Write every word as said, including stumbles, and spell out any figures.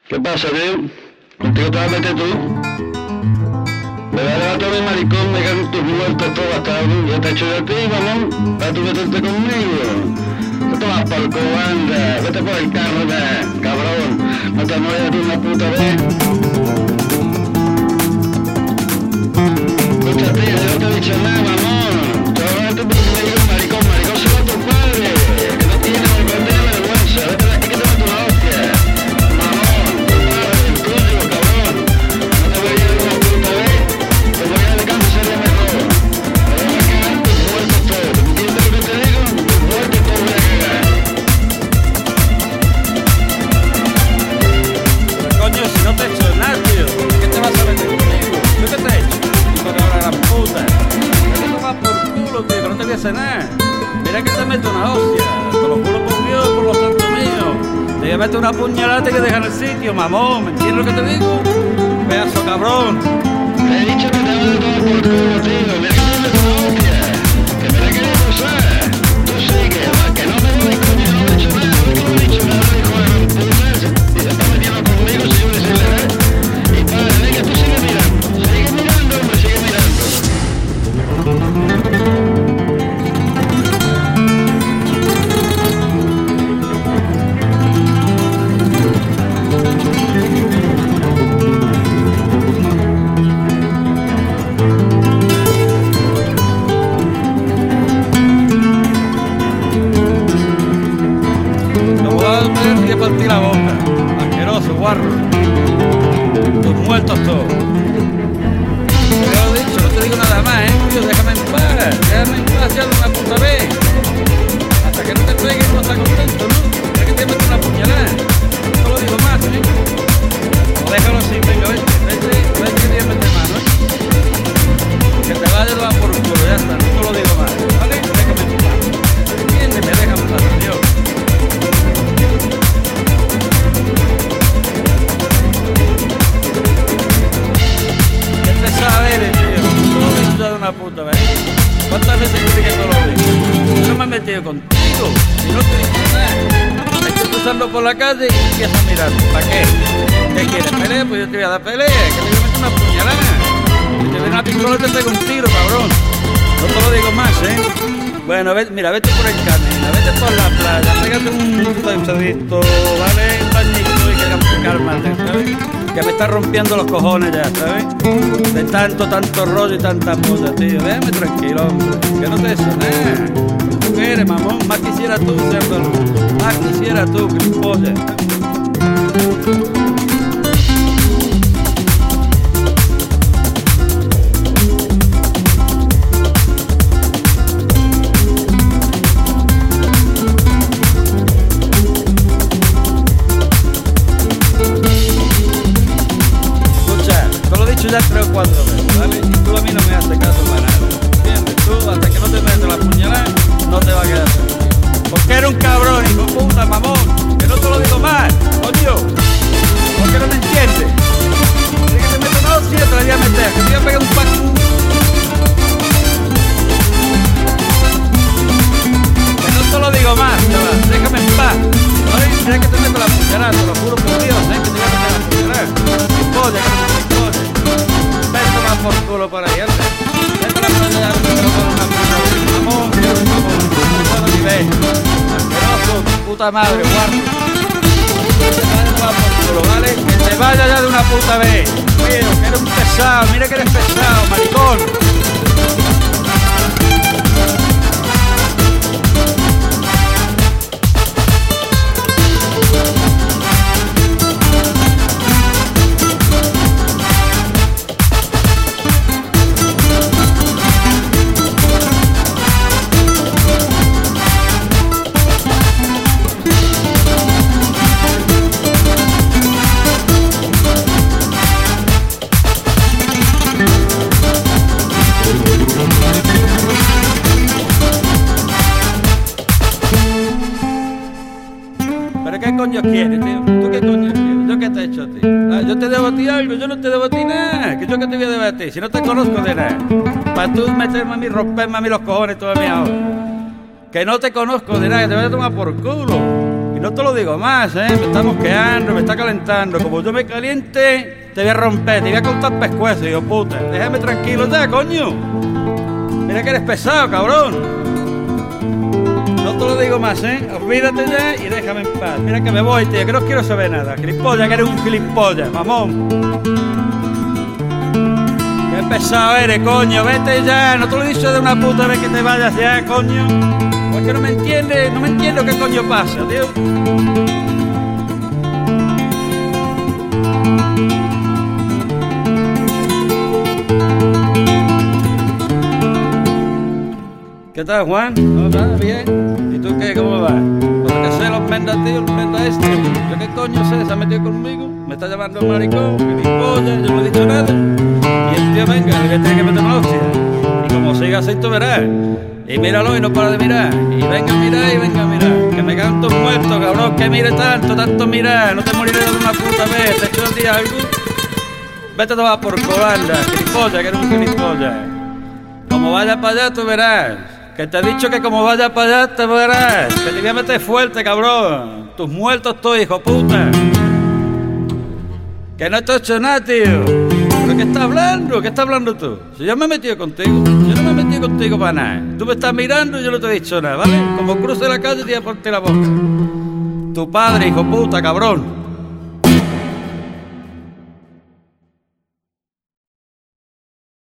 ¿Qué pasa, tío? ¿Contigo te vas a meter tú? Me vas a levantar mi maricón, me cago en tus muertos todos hasta yo te echo yo a ti, mamón, para tú meterte conmigo. No te vas por el culo, anda, vete por el carro ya, cabrón, no te mueras tú una puta vez. Escucha, tío, yo no te he dicho nada, mamón, tú hablaste por conmigo, maricón, maricón se va a tu padre, que no tiene vergüenza ni vergüenza, vete de aquí que te meto una hostia. Mamón, tu padre, el tuyo, cabrón, no te voy a ir una puta vez, te voy a dejar de ser mejor. Me voy a cagar tus muertos todos, ¿entiendes lo que te digo? Tus muertos todos voy a cagar. Coño, si no te he hecho nada, tío, ¿qué te vas a meter conmigo? ¿Yo qué te he hecho? Hijo de la gran puta. ¿Qué te tomas por culo, tío? Que no te voy a hacer nada. Mira que te meto una hostia. Te lo juro por Dios, por los santos míos. Te voy a meter una puñalada que deja en el sitio, mamón. ¿Me entiendes lo que te digo? Pedazo cabrón. Te he dicho que te voy a tomar por culo, tío. Mira que te meto una hostia. Que me la quería usar. Tú sigue, va, que no me voy, coño, no me he hecho nada. Lo único que me he hecho nada, hijo de gran puta. Y se está metiendo conmigo, si yo le sé leer. Y padre, venga, tú sigue mirando. Sigue mirando, hombre, sigue mirando. Te voy a tener que partir la boca. Asqueroso, guarro. Tus muertos todos. Te lo he dicho, no te digo nada más, eh, tío. Déjame en paz. Déjame en paz ya de una puta vez. Hasta que no te pegues no estás contento, ¿no? Para que te metas una puñalada. No te lo digo más, ¿eh? O déjalo así, venga, vete. Vete, vete que tienes mete mano, ¿eh? Que te vaya a dar por culo, ya está. No te lo digo más, ¿vale? Déjame en paz. Entiéndeme, déjame en paz, tío. ¿Qué pesado eres, tío? Tú lo has hecho de una puta vez. ¿Cuántas veces te dije que no lo digo? Yo no me he metido contigo. Si no te digo nada. Me estoy cruzando por la calle y empiezas a mirar. ¿Para qué? ¿Qué quieres? ¿Pelea? Pues yo te voy a dar pelea. Que te voy a meter una puñalada. Si te viene una pistola te pego un tiro, cabrón. No te lo digo más, ¿eh? Bueno, ve, mira, vete por el camino, vete por la playa, pégate un pasadito, ¿vale? Un bañito y que cálmate, ¿sabes? Que me está rompiendo los cojones ya, ¿sabes? De tanto, tanto rollo y tanta puta, tío. Déjame tranquilo, hombre. Que no te des nada. ¿Tú qué eres, mamón? Más quisiera tú serlo. Más quisiera tú, gilipollas. Ya tres o cuatro veces, ¿vale? Y tú a mí no me haces caso para nada, ¿entiendes? Tú, hasta que no te metas la puñalada, no te va a quedar. Porque eres un cabrón, hijo de puta, mamón. Que no te lo digo más, coño. ¿Por qué no me entiendes? Si que te meto una hostia, te la voy a meter. Que te voy a pegar un pack. Que no te lo digo más, chaval. Déjame en paz. ¿Vale? Mira que te meto la puñalada, te lo juro por Dios, ¿eh? Que te voy a meter la puñalada. Mi polla, que no me polla. Vete más por culo por ahí, anda. Vete a la playa, con una puta, mamón, mamón, no puedo ni ver. Asqueroso, puta madre, guardo. Vete más por culo, ¿vale? Que te vaya ya de una puta vez. Tío, que eres un pesado, mira que eres pesado, maricón. ¿Pero qué coño quieres, tío? ¿Tú qué coño quieres? ¿Yo qué te he hecho a ti? Ah, ¿yo te debo a ti algo? Yo no te debo a ti nada. ¿Que yo qué te voy a deber a ti? Si no te conozco de nada. Para tú meterme a mí, romperme a mí los cojones todavía ahora. Que no te conozco de nada, que te voy a tomar por culo. Y no te lo digo más, ¿eh? Me está mosqueando, me está calentando. Como yo me caliente, te voy a romper, te voy a cortar pescuezo, hijo puta. Déjame tranquilo ya, coño. Mira que eres pesado, cabrón. No te lo digo más, ¿eh? Olvídate ya y déjame en paz. Mira que me voy, tío, que no quiero saber nada. Gilipollas, que eres un gilipollas, mamón. Qué pesado eres, coño. Vete ya. No te lo he dicho de una puta vez que te vayas ya, coño. Pues que no me entiendes, no me entiendo qué coño pasa, tío. ¿Qué tal, Juan? ¿Cómo vas? ¿Bien? ¿Y tú qué? ¿Cómo vas? Pues que sé los mendas, tío, los mendas este. ¿Yo qué coño sé? ¿Se ha metido conmigo? ¿Me está llamando maricón? ¿Gilipollas? Yo no he dicho nada. Y el tío, venga, le tiene que meter una hostia. Y como siga así, tú verás. Y míralo y no para de mirar. Y venga a mirar y venga a mirar. Que me cagan todos muertos, cabrón. Que mire tanto, tanto mirar. No te moriré de una puta vez. ¿Te he hecho el día algo? Vete a tomar por colanda, gilipollas, que eres un gilipollas. Como vayas para allá, tú verás. Que te he dicho que como vayas para allá, te verás. Que te voy a meter fuerte, cabrón. Tus muertos estoy, hijo puta. Que no te he hecho nada, tío. ¿Pero qué estás hablando? ¿Qué estás hablando tú? Si yo me he metido contigo. Yo no me he metido contigo para nada. Tú me estás mirando y yo no te he dicho nada, ¿vale? Como cruce la calle, te voy a ponerte la boca. Tu padre, hijo puta, cabrón.